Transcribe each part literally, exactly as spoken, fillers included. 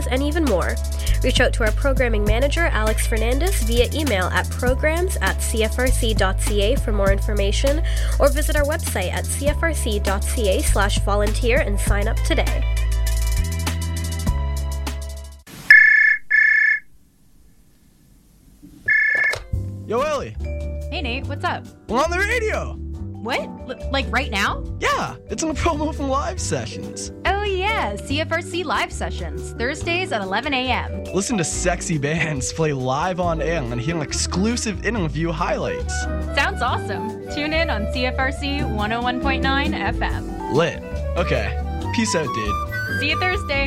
jazz, and even more. Reach out to our programming manager, Alex Fernandez, via email at programs at c f r c dot c a for more information, or visit our website at c f r c dot c a slash volunteer and sign up today. Yo, Ellie. Hey, Nate, what's up? We're on the radio. What? L- like right now? Yeah, it's in a promo from Live Sessions. Oh, yeah, C F R C Live Sessions, Thursdays at eleven a.m. Listen to sexy bands play live on air and hear exclusive interview highlights. Sounds awesome. Tune in on C F R C one oh one point nine F M. Lit. Okay. Peace out, dude. See you Thursday.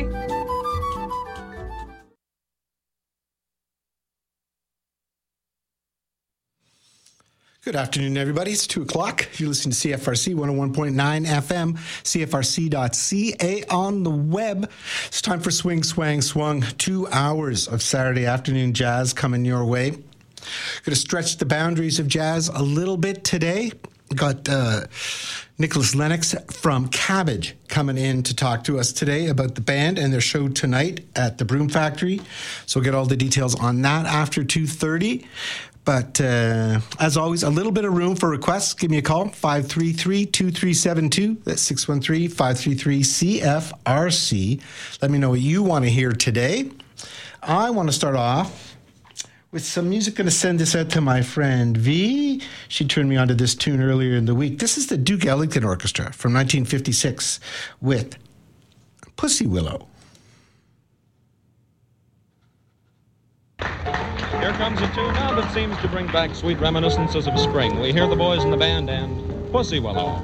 Good afternoon, everybody. It's two o'clock. You're listening to C F R C one oh one point nine F M, C F R C dot C A on the web. It's time for Swing, Swang, Swung. Two hours of Saturday afternoon jazz coming your way. Going to stretch the boundaries of jazz a little bit today. We got uh, Nicholas Lennox from Cabbage coming in to talk to us today about the band and their show tonight at the Broom Factory. So we'll get all the details on that after two thirty. But uh, as always, a little bit of room for requests. Give me a call, five three three, two three seven two. That's six one three, five three three, C F R C. Let me know what you want to hear today. I want to start off with some music. Going to send this out to my friend V. She turned me on to this tune earlier in the week. This is the Duke Ellington Orchestra from nineteen fifty-six with Pussy Willow. Here comes a tune now that seems to bring back sweet reminiscences of spring. We hear the boys in the band and Pussy Willow.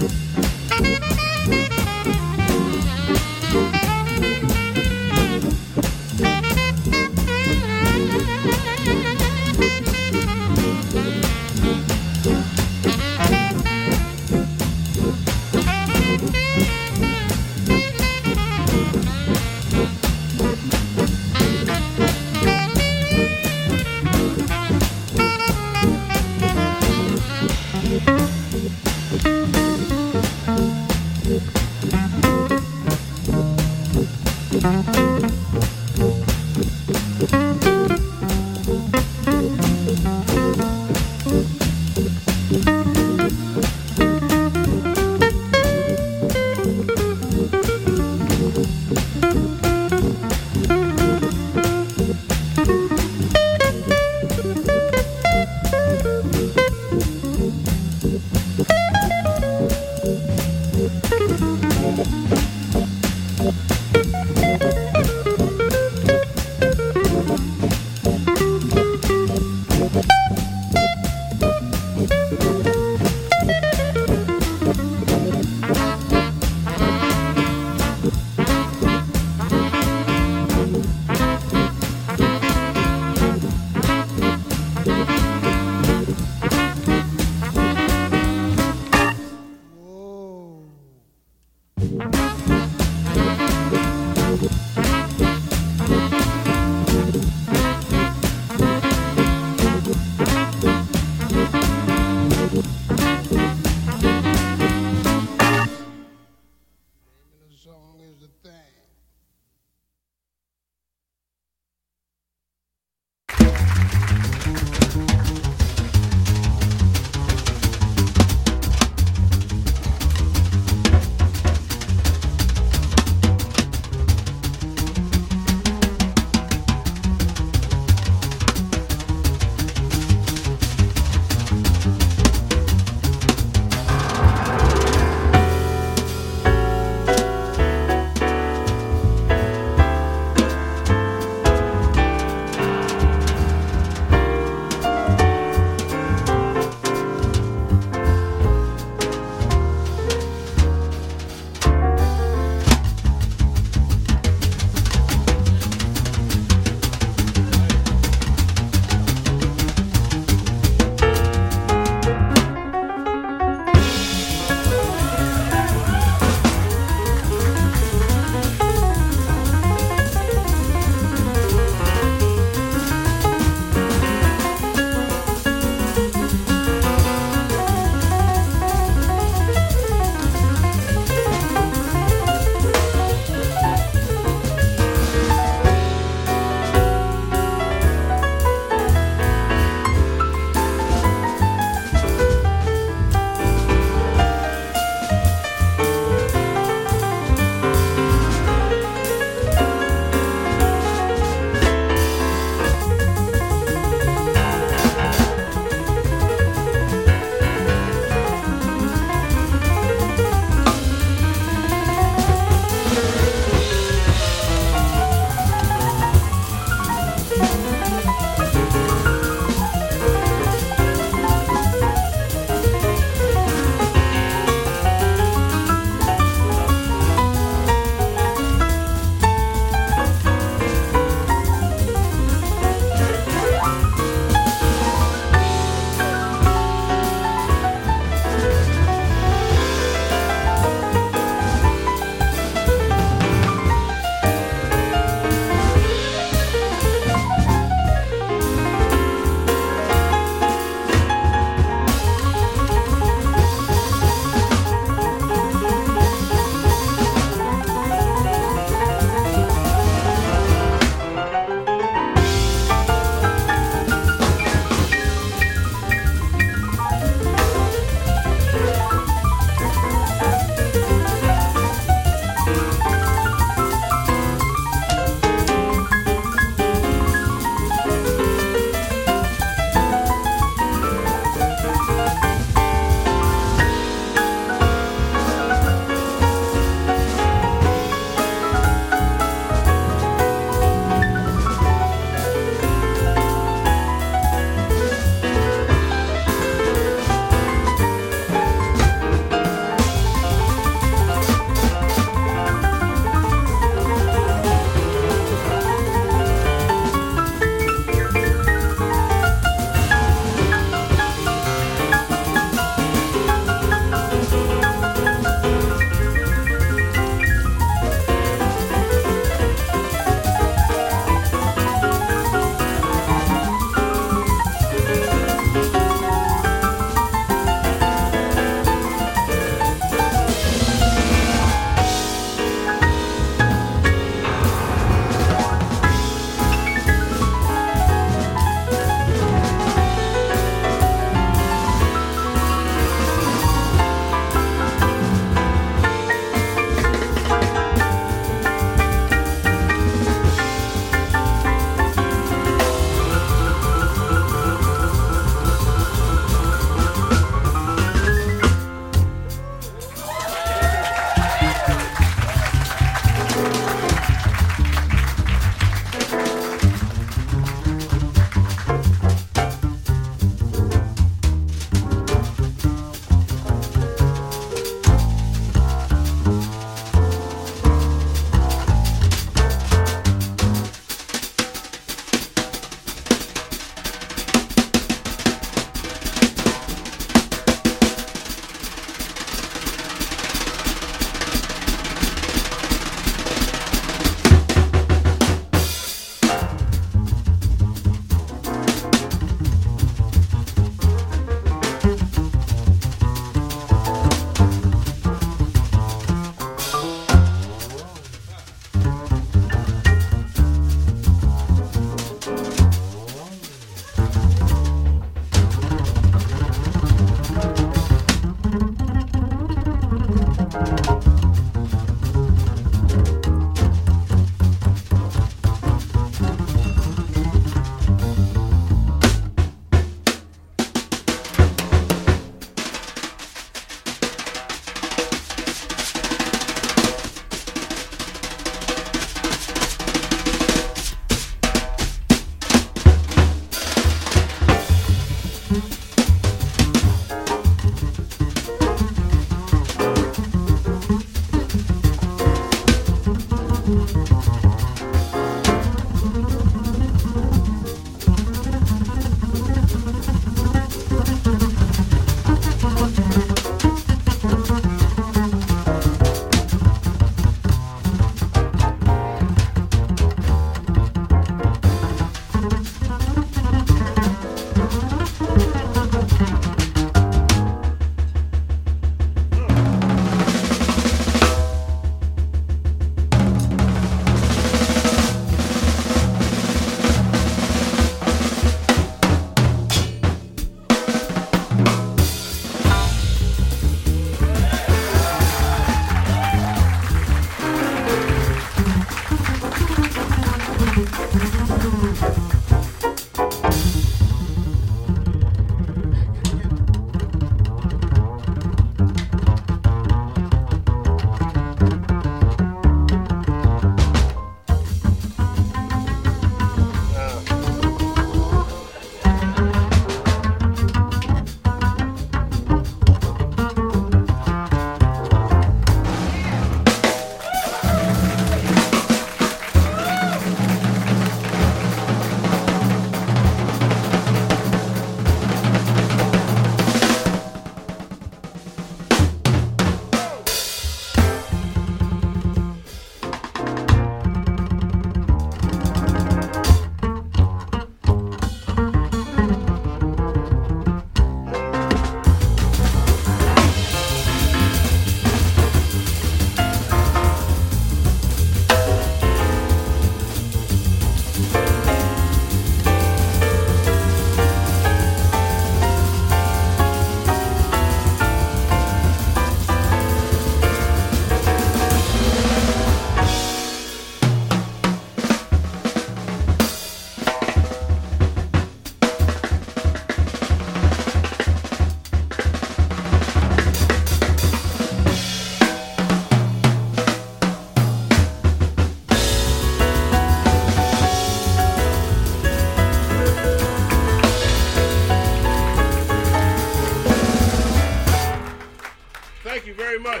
very much.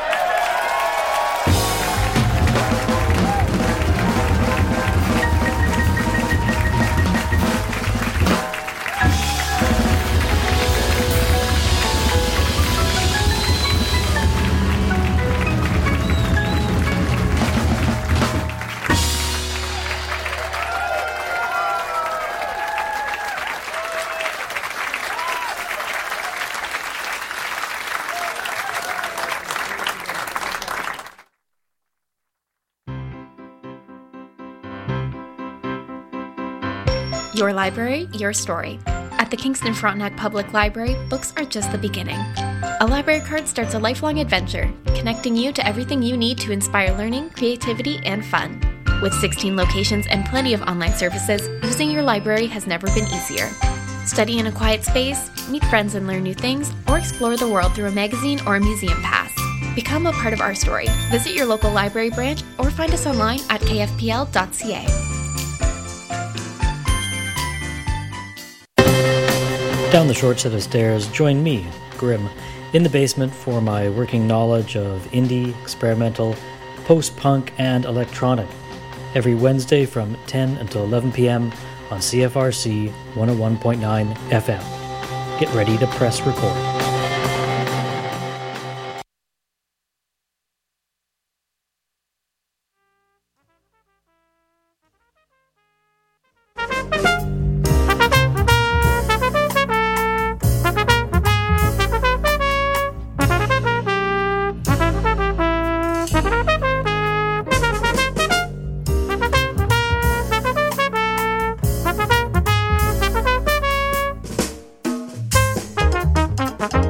Your library, your story. At the Kingston Frontenac Public Library, books are just the beginning. A library card starts a lifelong adventure, connecting you to everything you need to inspire learning, creativity, and fun. With sixteen locations and plenty of online services, using your library has never been easier. Study in a quiet space, meet friends and learn new things, or explore the world through a magazine or a museum pass. Become a part of our story. Visit your local library branch or find us online at k f p l dot c a. Down the short set of stairs, join me, Grim, in the basement for my working knowledge of indie, experimental, post-punk, and electronic. Every Wednesday from ten until eleven p.m. on C F R C one oh one point nine F M. Get ready to press record. Bye.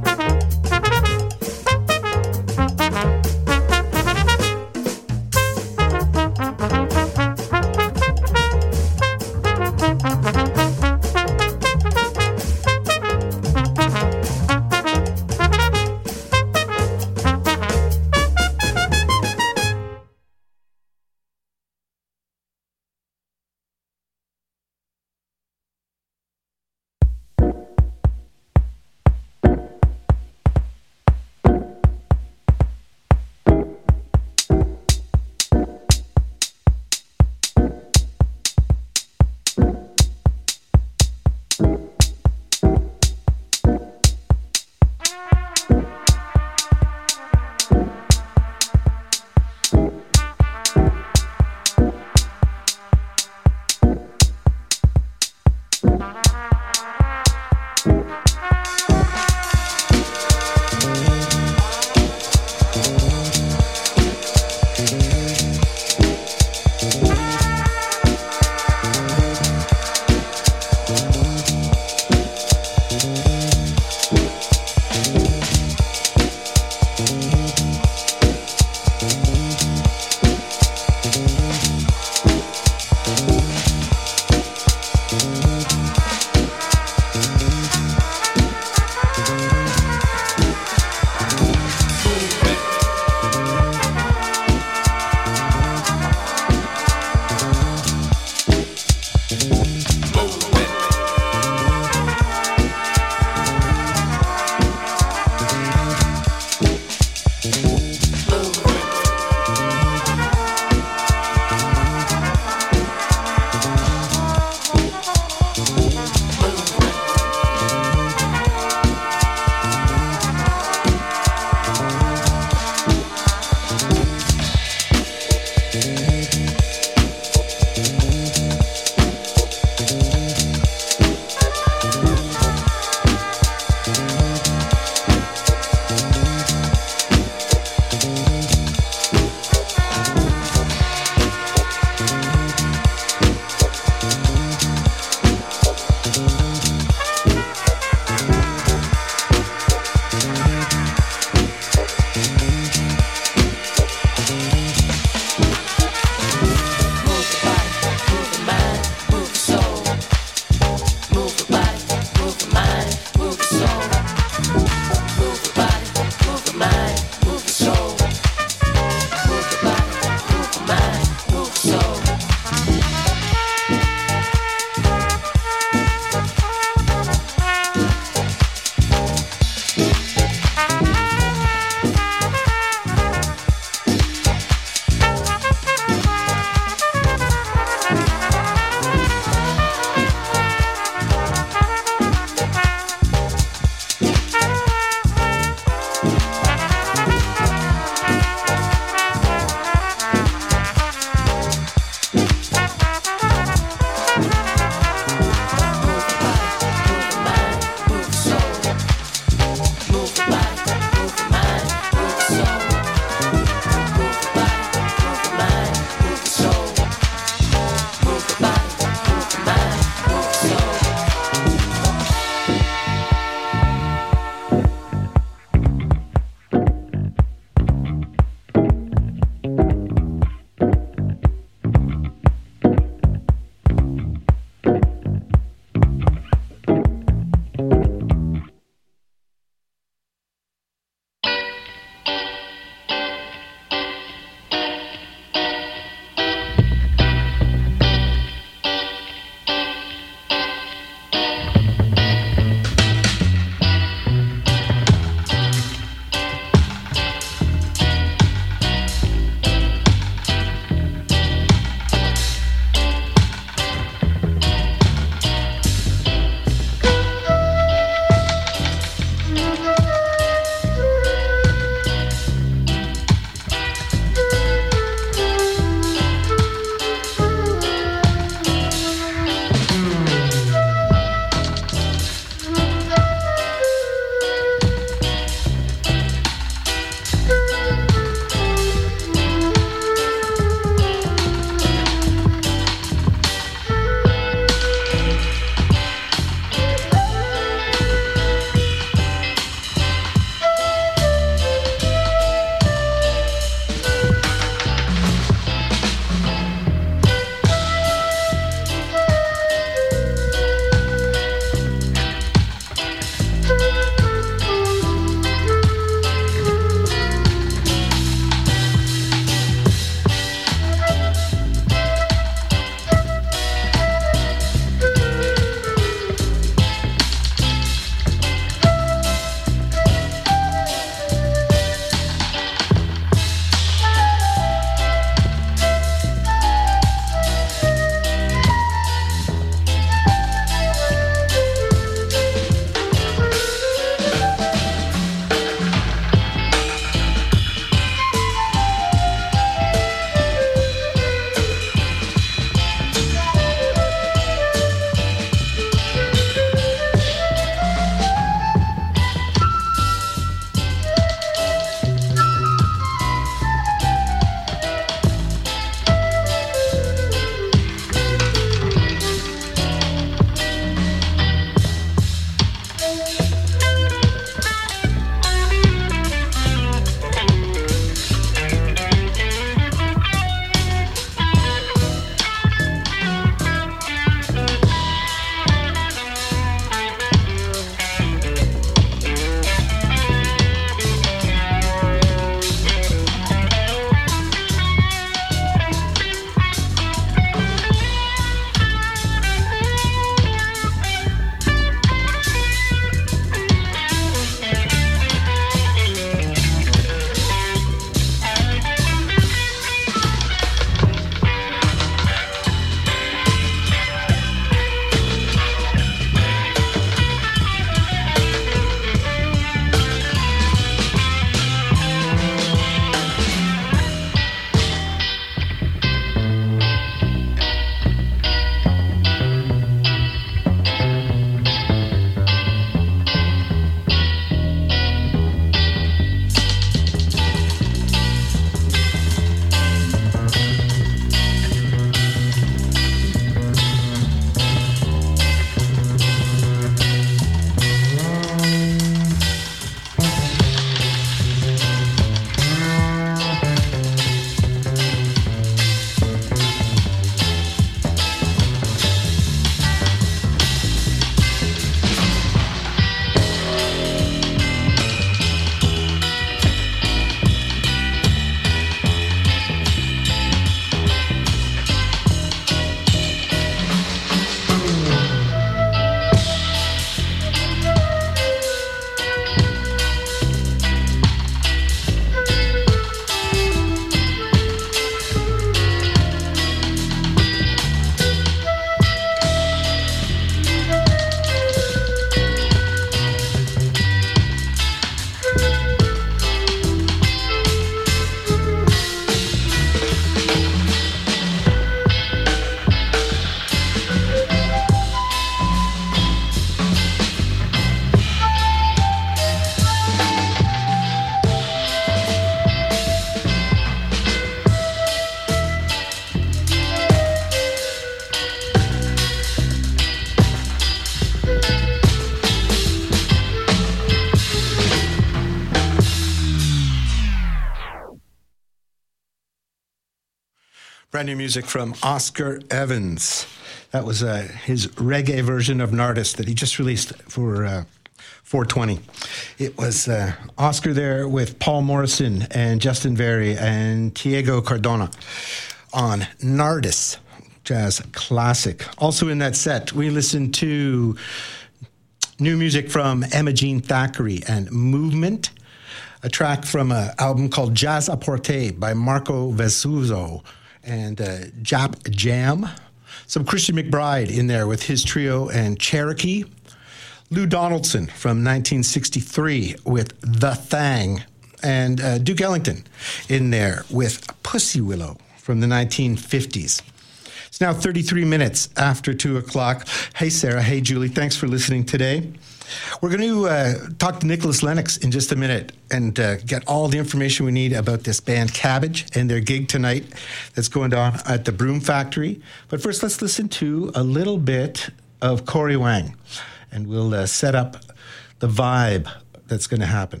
Brand new music from Oscar Evans. That was uh, his reggae version of Nardis that he just released for uh, four twenty. It was uh, Oscar there with Paul Morrison and Justin Verey and Diego Cardona on Nardis, jazz classic. Also in that set, we listened to new music from Emma Jean Thackeray and Movement, a track from an album called Jazz Apporté by Marco Vesuzzo and uh, Jap Jam. Some Christian McBride in there with his trio and Cherokee. Lou Donaldson from nineteen sixty-three with The Thang. And uh, Duke Ellington in there with Pussy Willow from the nineteen fifties. It's now thirty-three minutes after two o'clock. Hey, Sarah. Hey, Julie. Thanks for listening today. We're going to uh, talk to Nicholas Lennox in just a minute and uh, get all the information we need about this band Cabbage and their gig tonight that's going on at the Broom Factory. But first, let's listen to a little bit of Corey Wang, and we'll uh, set up the vibe that's going to happen.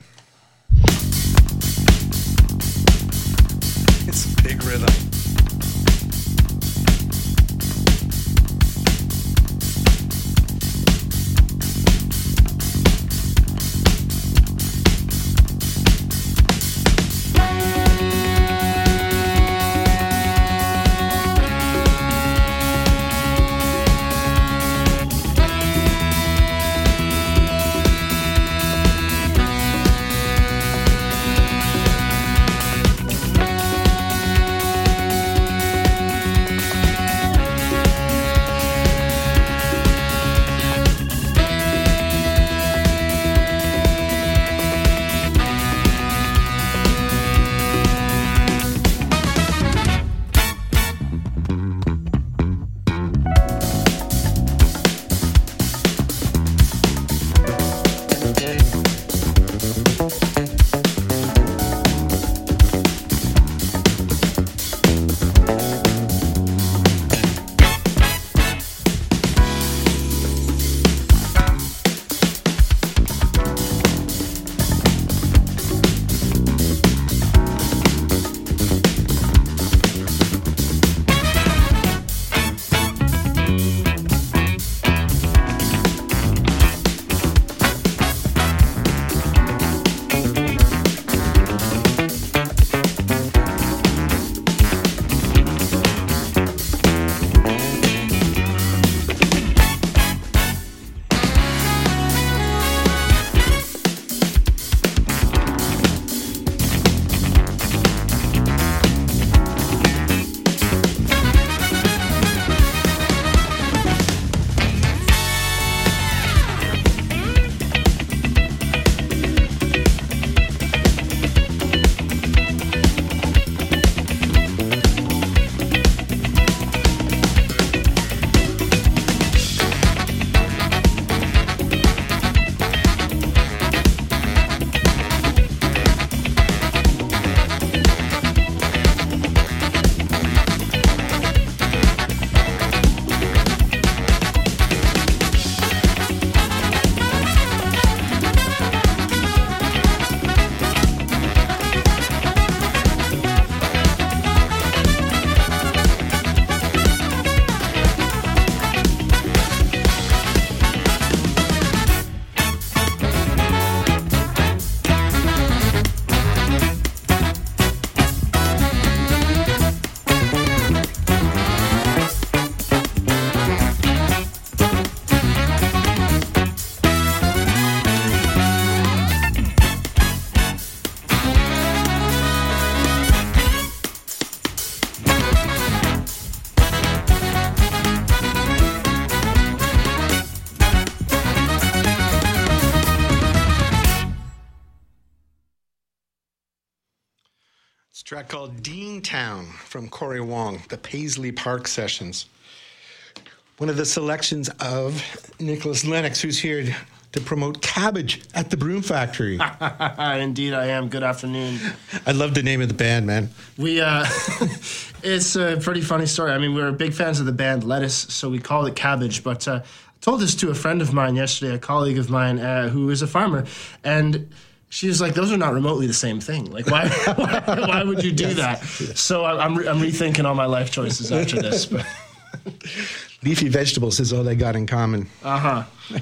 It's big rhythm. It's a track called Dean Town from Corey Wong, the Paisley Park Sessions. One of the selections of Nicholas Lennox, who's here to promote Cabbage at the Broom Factory. Indeed, I am. Good afternoon. I love the name of the band, man. We, uh, it's a pretty funny story. I mean, we were big fans of the band Lettuce, so we called it Cabbage. But uh, I told this to a friend of mine yesterday, a colleague of mine uh, who is a farmer, and She was like, those are not remotely the same thing. Like, why why, why would you do yes. that? So I'm, re- I'm rethinking all my life choices after this. But leafy vegetables is all they got in common. Uh-huh.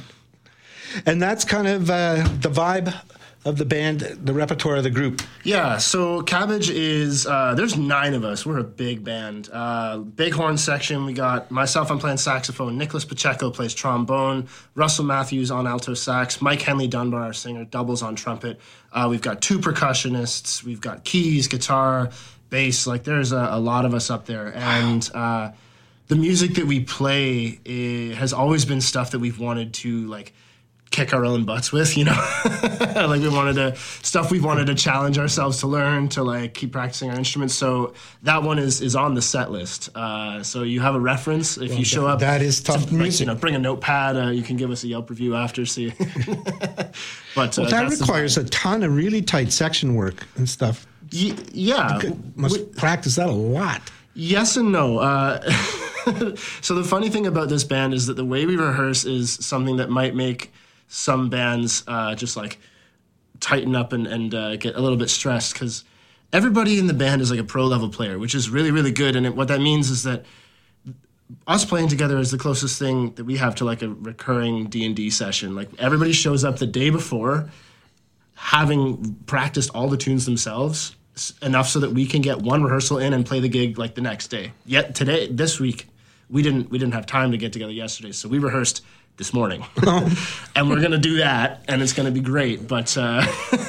And that's kind of uh, the vibe of the band, the repertoire of the group. Yeah, so Cabbage is, uh, there's nine of us. We're a big band. Uh, big horn section, we got myself, I'm playing saxophone. Nicholas Pacheco plays trombone. Russell Matthews on alto sax. Mike Henley Dunbar, our singer, doubles on trumpet. Uh, we've got two percussionists. We've got keys, guitar, bass. Like, there's a, a lot of us up there. And uh, the music that we play eh, has always been stuff that we've wanted to, like, kick our own butts with, you know? Like, we wanted to, stuff we wanted to challenge ourselves to learn, to, like, keep practicing our instruments. So that one is is on the set list. Uh, so you have a reference. If well, you show up... That is tough to, music. You know, bring a notepad. Uh, you can give us a Yelp review after, see. But uh, well, that requires a ton of really tight section work and stuff. Y- yeah. You must we, practice that a lot. Yes and no. Uh, so the funny thing about this band is that the way we rehearse is something that might make some bands uh, just like tighten up and, and uh, get a little bit stressed, because everybody in the band is like a pro level player, which is really, really good. And it, what that means is that us playing together is the closest thing that we have to like a recurring D and D session. Like, everybody shows up the day before having practiced all the tunes themselves enough so that we can get one rehearsal in and play the gig like the next day. Yet today, this week, we didn't we didn't have time to get together yesterday, so we rehearsed this morning. And we're going to do that, and it's going to be great. But uh,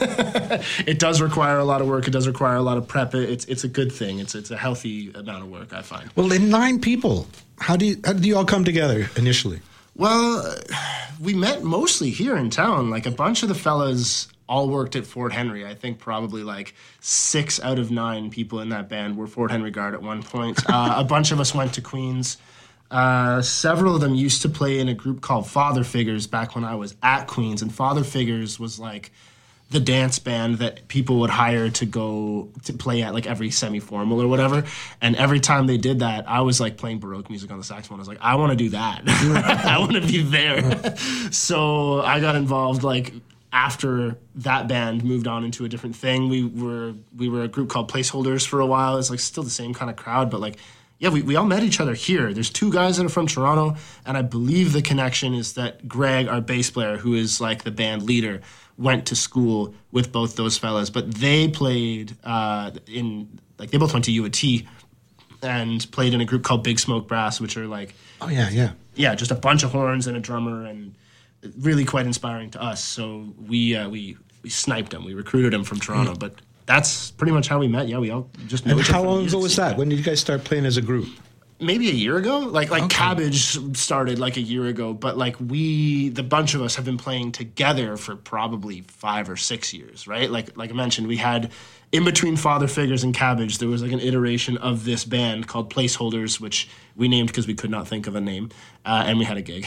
it does require a lot of work. It does require a lot of prep. It's it's a good thing. It's it's a healthy amount of work, I find. Well, in nine people, how do you, how did you all come together initially? Well, we met mostly here in town. Like, a bunch of the fellas all worked at Fort Henry. I think probably like six out of nine people in that band were Fort Henry Guard at one point. Uh, a bunch of us went to Queens. Uh, several of them used to play in a group called Father Figures back when I was at Queens, and Father Figures was like the dance band that people would hire to go to play at like every semi-formal or whatever. And every time they did that, I was like playing Baroque music on the saxophone. I was like, I want to do that. I want to be there. So I got involved like after that band moved on into a different thing. We were we were a group called Placeholders for a while. It's like still the same kind of crowd, but like, yeah, we, we all met each other here. There's two guys that are from Toronto, and I believe the connection is that Greg, our bass player, who is like the band leader, went to school with both those fellas. But they played uh, in, like, they both went to U of T and played in a group called Big Smoke Brass, which are like... Oh, yeah, yeah. Yeah, just a bunch of horns and a drummer, and really quite inspiring to us. So we uh, we, we sniped them. We recruited them from Toronto, mm. but... That's pretty much how we met. Yeah, we all just know and each other. How long ago was that? When did you guys start playing as a group? Maybe a year ago. Like like okay. Cabbage started like a year ago, but like we, the bunch of us have been playing together for probably five or six years, right? Like like I mentioned, we had in between Father Figures and Cabbage, there was like an iteration of this band called Placeholders, which we named because we could not think of a name, uh, and we had a gig.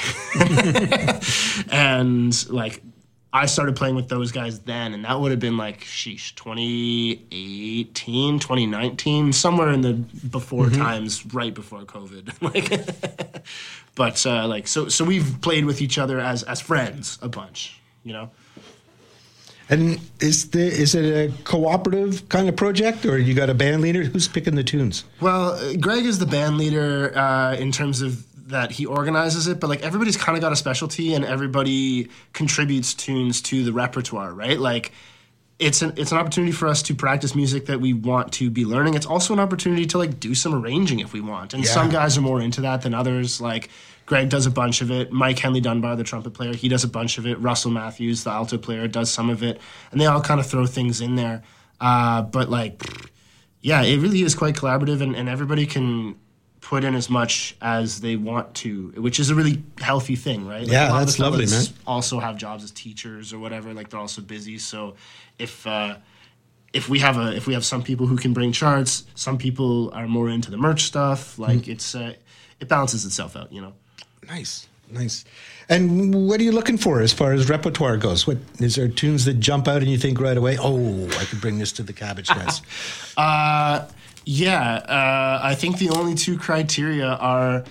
And like, I started playing with those guys then, and that would have been like, sheesh, twenty eighteen, twenty nineteen, somewhere in the before mm-hmm. times, right before COVID. Like, but uh, like, so so we've played with each other as as friends a bunch, you know. And is the is it a cooperative kind of project, or you got a band leader? Who's picking the tunes? Well, Greg is the band leader uh, in terms of that he organizes it, but like everybody's kind of got a specialty and everybody contributes tunes to the repertoire, right? Like it's an it's an opportunity for us to practice music that we want to be learning. It's also an opportunity to like do some arranging if we want. And yeah. Some guys are more into that than others. Like Greg does a bunch of it. Mike Henley Dunbar, the trumpet player, he does a bunch of it. Russell Matthews, the alto player, does some of it. And they all kind of throw things in there. Uh, but like, yeah, it really is quite collaborative, and, and everybody can put in as much as they want to, which is a really healthy thing, right? Like, yeah, that's lovely, man. Also have jobs as teachers or whatever, like they're also busy. So if uh, if we have a if we have some people who can bring charts, some people are more into the merch stuff. Like mm. it's uh, it balances itself out, you know. Nice, nice. And what are you looking for as far as repertoire goes? What is there tunes that jump out and you think right away, oh, I could bring this to the Cabbage guys? uh Yeah, uh, I think the only two criteria are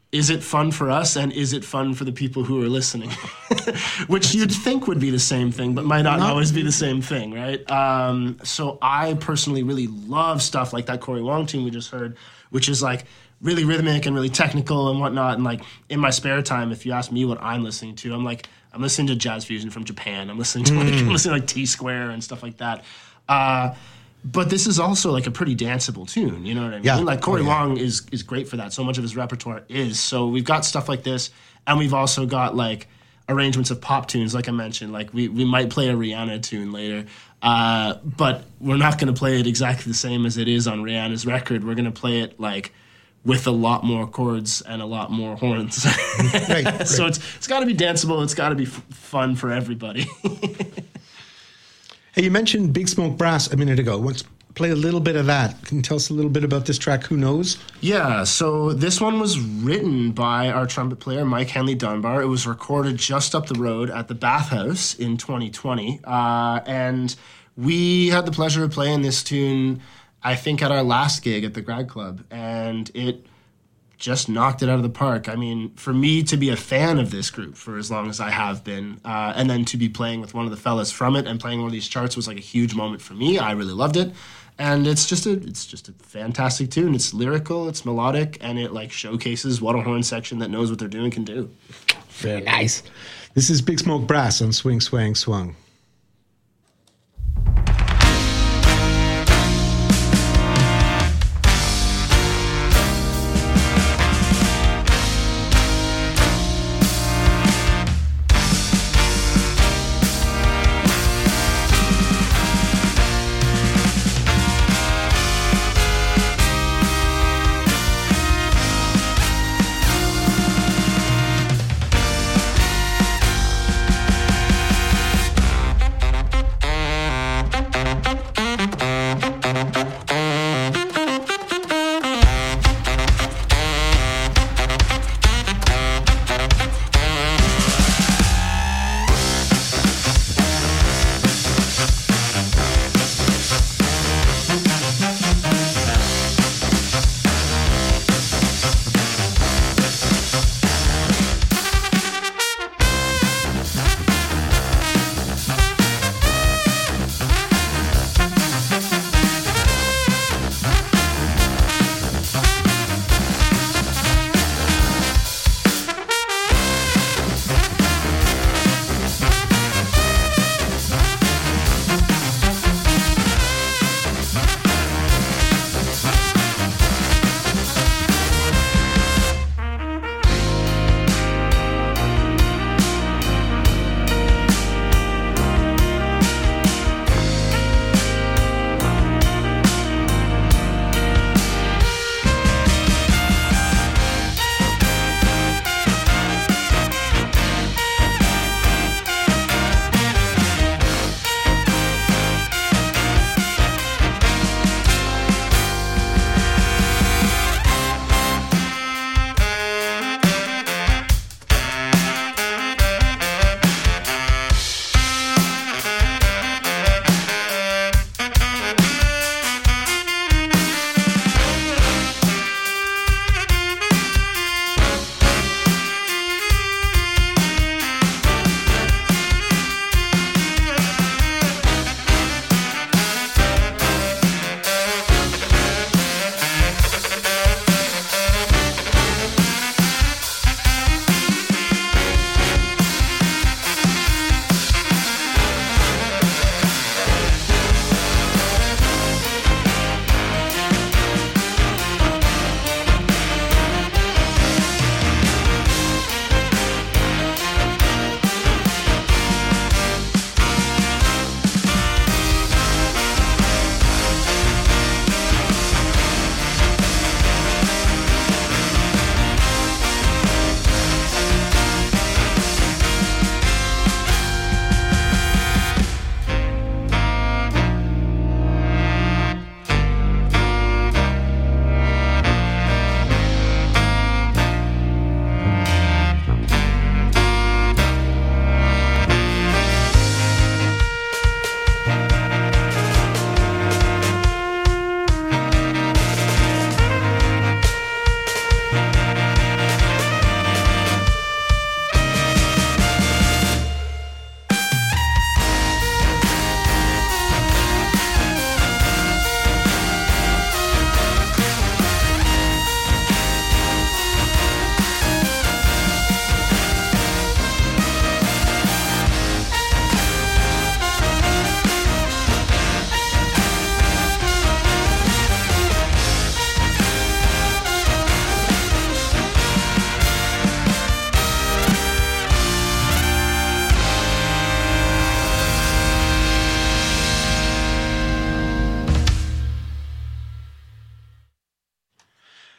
is it fun for us and is it fun for the people who are listening? Which you'd think would be the same thing, but might not, not always be the same thing, right? Um, so I personally really love stuff like that Corey Wong tune we just heard, which is like really rhythmic and really technical and whatnot. And like in my spare time, if you ask me what I'm listening to, I'm like, I'm listening to jazz fusion from Japan. I'm listening to like, mm. I'm listening to like T-Square and stuff like that. Uh, But this is also like a pretty danceable tune, you know what I mean? Yeah. Like Corey oh, yeah. Wong is is great for that. So much of his repertoire is. So we've got stuff like this, and we've also got like arrangements of pop tunes, like I mentioned. Like we, we might play a Rihanna tune later, uh, but we're not going to play it exactly the same as it is on Rihanna's record. We're going to play it like with a lot more chords and a lot more horns. right, right. So it's it's got to be danceable. It's got to be f- fun for everybody. Hey, you mentioned Big Smoke Brass a minute ago. Let's play a little bit of that. Can you tell us a little bit about this track, Who Knows? Yeah, so this one was written by our trumpet player, Mike Henley Dunbar. It was recorded just up the road at the Bathhouse in twenty twenty. Uh, and we had the pleasure of playing this tune, I think, at our last gig at the Grad Club. And it just knocked it out of the park. I mean, for me to be a fan of this group for as long as I have been, uh, and then to be playing with one of the fellas from it and playing one of these charts was like a huge moment for me. I really loved it. And it's just a it's just a fantastic tune. It's lyrical, it's melodic, and it like showcases what a horn section that knows what they're doing can do. Very nice. This is Big Smoke Brass on Swing, Swang, Swung.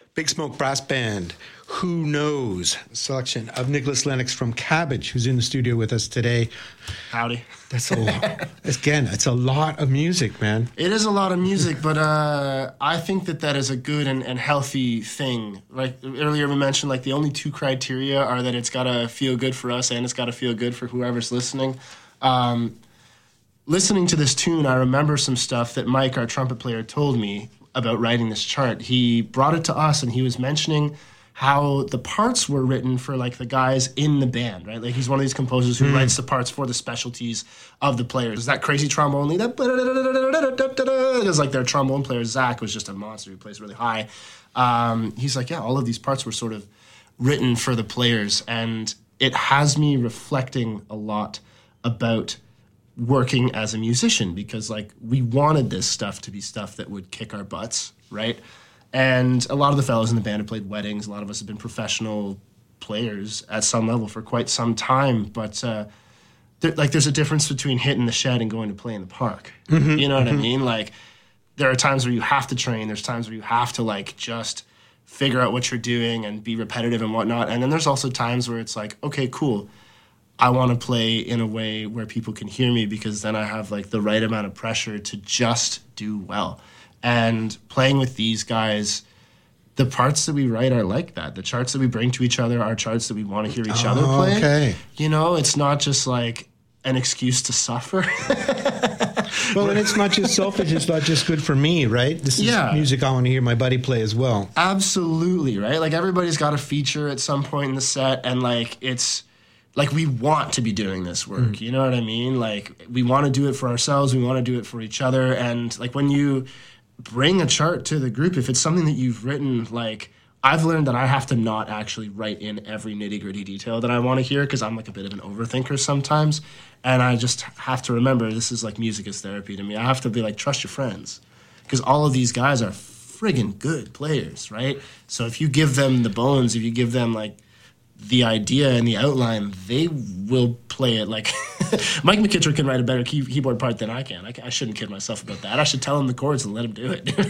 Big Smoke Brass Band, Who Knows? Selection of Nicholas Lennox from Cabbage, who's in the studio with us today. Howdy. That's a lot. Again, it's a lot of music, man. It is a lot of music, but uh, I think that that is a good and, and healthy thing. Like earlier we mentioned, like the only two criteria are that it's got to feel good for us and it's got to feel good for whoever's listening. Um, listening to this tune, I remember some stuff that Mike, our trumpet player, told me about writing this chart. He brought it to us and he was mentioning how the parts were written for like the guys in the band, right? Like he's one of these composers who mm. writes the parts for the specialties of the players. That crazy trombone lead, that because like their trombone player Zach was just a monster who plays really high. Um, he's like, yeah, all of these parts were sort of written for the players, and it has me reflecting a lot about working as a musician, because like we wanted this stuff to be stuff that would kick our butts, right? And a lot of the fellows in the band have played weddings. A lot of us have been professional players at some level for quite some time, but uh, there, like there's a difference between hitting the shed and going to play in the park. Mm-hmm, you know what mm-hmm. I mean? Like there are times where you have to train. There's times where you have to like just figure out what you're doing and be repetitive and whatnot. And then there's also times where it's like, okay, cool. I want to play in a way where people can hear me, because then I have like the right amount of pressure to just do well. And playing with these guys, the parts that we write are like that. The charts that we bring to each other are charts that we want to hear each oh, other play. Okay. You know, it's not just like an excuse to suffer. Well, and it's not just selfish. It's not just good for me, right? This is yeah. music I want to hear my buddy play as well. Absolutely, right? Like everybody's got a feature at some point in the set, and like it's... like we want to be doing this work, mm. you know what I mean? Like we want to do it for ourselves, we want to do it for each other, and like when you bring a chart to the group, if it's something that you've written, like I've learned that I have to not actually write in every nitty-gritty detail that I want to hear, because I'm like a bit of an overthinker sometimes, and I just have to remember this is like music is therapy to me. I have to be like, trust your friends, because all of these guys are friggin' good players, right? So if you give them the bones, if you give them like the idea and the outline, they will play it like Mike McKittrick can write a better key- keyboard part than I can. I, I shouldn't kid myself about that. I should tell him the chords and let him do it.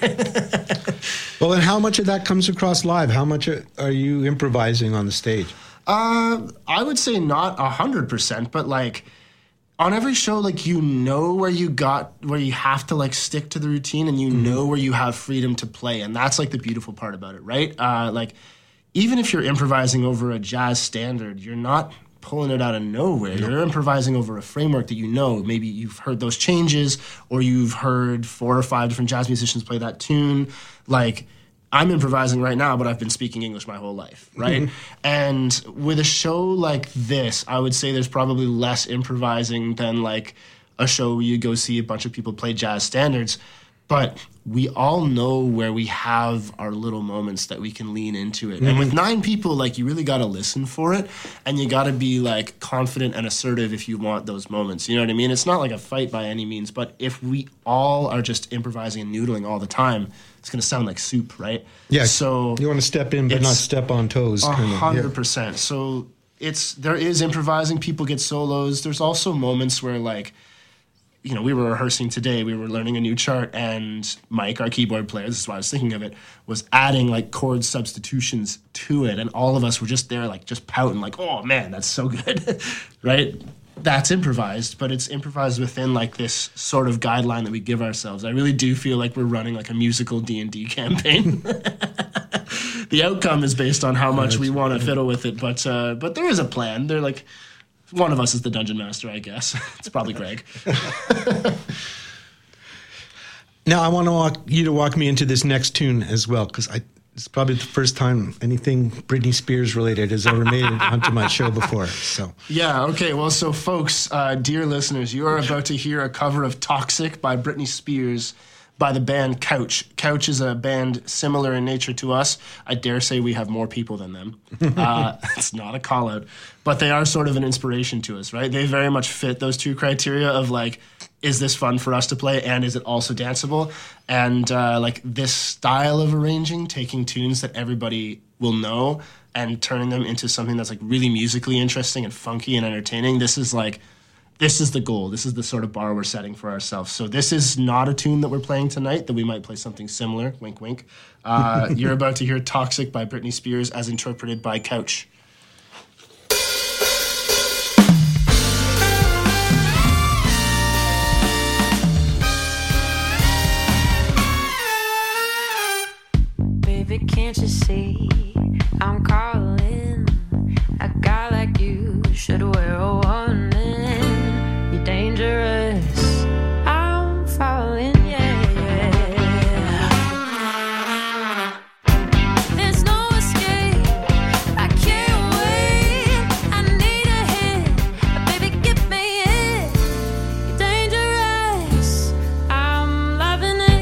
Well, and how much of that comes across live? How much are you improvising on the stage? Uh, I would say not a hundred percent, but like on every show, like you know where you got where you have to like stick to the routine, and you mm-hmm. know where you have freedom to play, and that's like the beautiful part about it, right? Uh, like. Even if you're improvising over a jazz standard, you're not pulling it out of nowhere. Nope. You're improvising over a framework that you know. Maybe you've heard those changes, or you've heard four or five different jazz musicians play that tune. Like, I'm improvising right now, but I've been speaking English my whole life, right? Mm-hmm. And with a show like this, I would say there's probably less improvising than like a show where you go see a bunch of people play jazz standards. But we all know where we have our little moments that we can lean into it. Mm-hmm. And with nine people, like, you really got to listen for it, and you got to be, like, confident and assertive if you want those moments. You know what I mean? It's not like a fight by any means, but if we all are just improvising and noodling all the time, it's going to sound like soup, right? Yeah, so you want to step in but not step on toes. one hundred percent. Yeah. So it's there is improvising. People get solos. There's also moments where, like, you know, we were rehearsing today, we were learning a new chart, and Mike, our keyboard player, this is why I was thinking of it, was adding like chord substitutions to it, and all of us were just there like just pouting like, oh man, that's so good, right? That's improvised, but it's improvised within like this sort of guideline that we give ourselves. I really do feel like we're running like a musical D and D campaign. The outcome is based on how much we want to fiddle with it, but uh, but there is a plan. They're like, one of us is the dungeon master, I guess. It's probably Greg. Now, I want to walk, you to walk me into this next tune as well, because it's probably the first time anything Britney Spears related has ever made it onto my show before. So yeah, okay. Well, so folks, uh, dear listeners, you are about to hear a cover of Toxic by Britney Spears by the band Couch. Couch is a band similar in nature to us. I dare say we have more people than them. Uh, it's not a call-out. But they are sort of an inspiration to us, right? They very much fit those two criteria of, like, is this fun for us to play, and is it also danceable? And, uh, like, this style of arranging, taking tunes that everybody will know and turning them into something that's, like, really musically interesting and funky and entertaining, this is, like, this is the goal. This is the sort of bar we're setting for ourselves. So this is not a tune that we're playing tonight, that we might play something similar, wink, wink. Uh, you're about to hear Toxic by Britney Spears as interpreted by Couch. Baby, can't you see I'm calling? A guy like you should wear a warning. You're dangerous. I'm falling, yeah, yeah. There's no escape. I can't wait. I need a hit. Baby, give me it. You're dangerous. I'm loving it.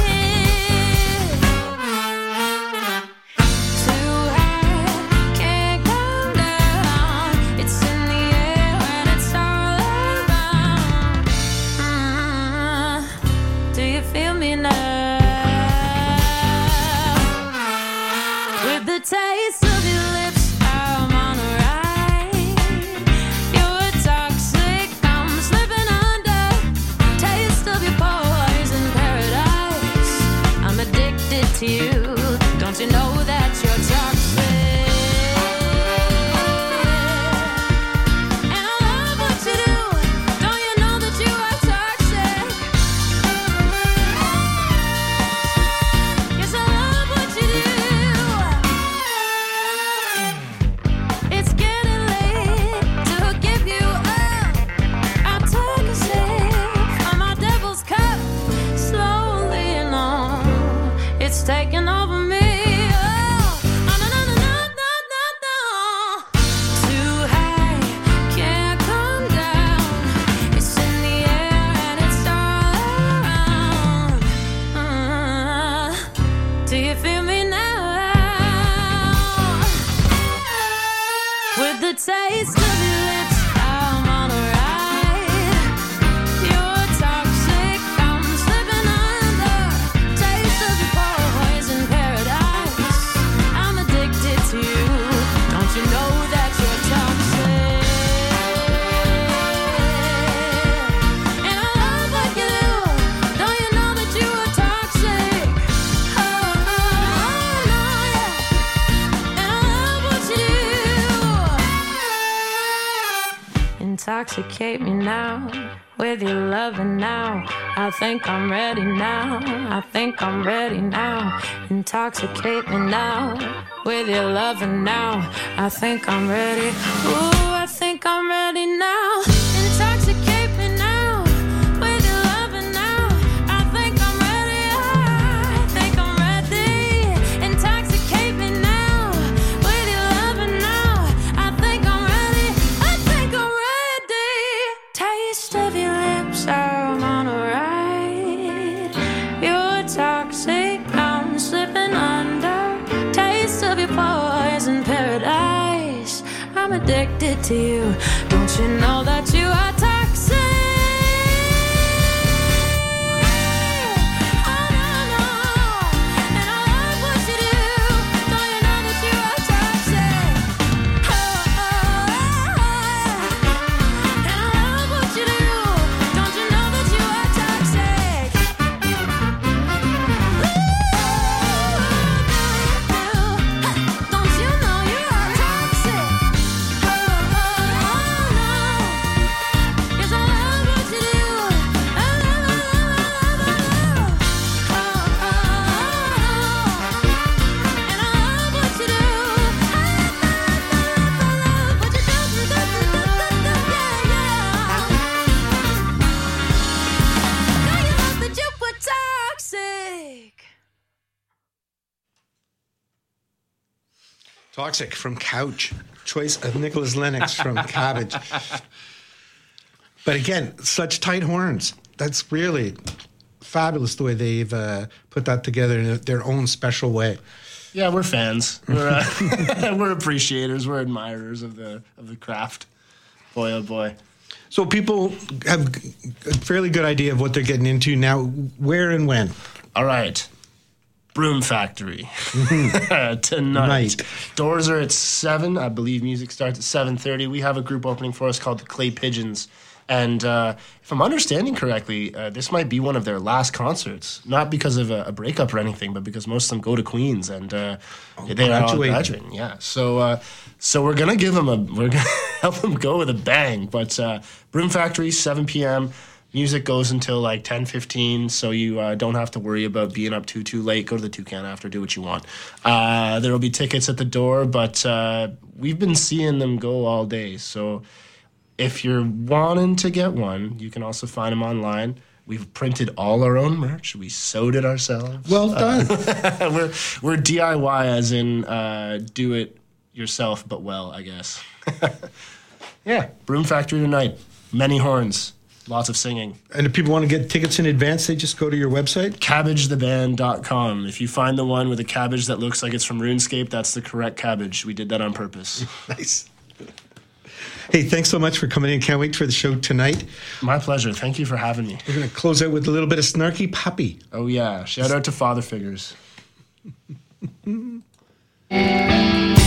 Taste of your lips, I'm on a ride. You're toxic, I'm slipping under. Taste of your poison paradise. I'm addicted to you. Don't you know that you're toxic? And I love what you do. Don't you know that you are toxic? Yes, I love what you do. It's taking over me. Oh, no, no, no, no, no, no, no. Too high, can't come down. It's in the air and it's all around. Uh, do you feel me now? With the taste of your lips, I'm on a ride. You're toxic, I'm slipping under. Taste of your poison paradise. I'm addicted to you. Don't you know that you're toxic? And I love what you do. Don't you know that you are toxic? Oh, oh, oh, no, yeah. And I love what you do. Intoxicate me now with your loving now. I think I'm ready now. I think I'm ready now. Intoxicate me now with your loving now. I think I'm ready. Ooh, I think I'm ready now. Intoxicate me now with your loving now. I think I'm ready. I think I'm ready. Intoxicate me now with your loving now. I think I'm ready. I think I'm ready. Taste of your lips, I'm on a ride. You're toxic, I'm slipping under. Taste of your poison paradise. I'm addicted to you. Don't you know that you are toxic? Oh, no, no. And I love what you do. Don't you know that you are toxic? Oh, oh, oh. And I love what you do. Don't you know that you are toxic? Ooh, don't you know you are toxic? Oh, oh, oh, no. Yes, I love what you do. I love, I love, I love, I love. Oh, oh, oh, and I love what you do. I love, I love, I love what you do, do, do, do, do, do, yeah, yeah. Now you know that you were toxic. Toxic from Couch. Choice of Nicholas Lennox from Cabbage. But again, such tight horns. That's really fabulous the way they've uh, put that together in their own special way. Yeah, we're fans. We're uh, we're appreciators. We're admirers of the of the craft. Boy, oh boy. So people have a fairly good idea of what they're getting into now. Where and when? All right. Broom Factory tonight. Night. Doors are at seven. I believe music starts at seven thirty. We have a group opening for us called the Clay Pigeons. And uh, if I'm understanding correctly, uh, this might be one of their last concerts. Not because of a, a breakup or anything, but because most of them go to Queens and uh, oh, they're all graduating. Yeah, so uh, so we're gonna give them a we're gonna help them go with a bang. But uh, Broom Factory, seven p.m. Music goes until like ten fifteen, so you uh, don't have to worry about being up too too late. Go to the Toucan after, do what you want. Uh, there will be tickets at the door, but uh, we've been seeing them go all day, so. If you're wanting to get one, you can also find them online. We've printed all our own merch. We sewed it ourselves. Well done. Uh, we're we're D I Y as in uh, do it yourself, but well, I guess. Yeah, Broom Factory tonight. Many horns, lots of singing. And if people want to get tickets in advance, they just go to your website? cabbage the band dot com. If you find the one with a cabbage that looks like it's from RuneScape, that's the correct cabbage. We did that on purpose. Nice. Hey, thanks so much for coming in. Can't wait for the show tonight. My pleasure. Thank you for having me. We're going to close out with a little bit of Snarky Puppy. Oh, yeah. Shout out to father figures.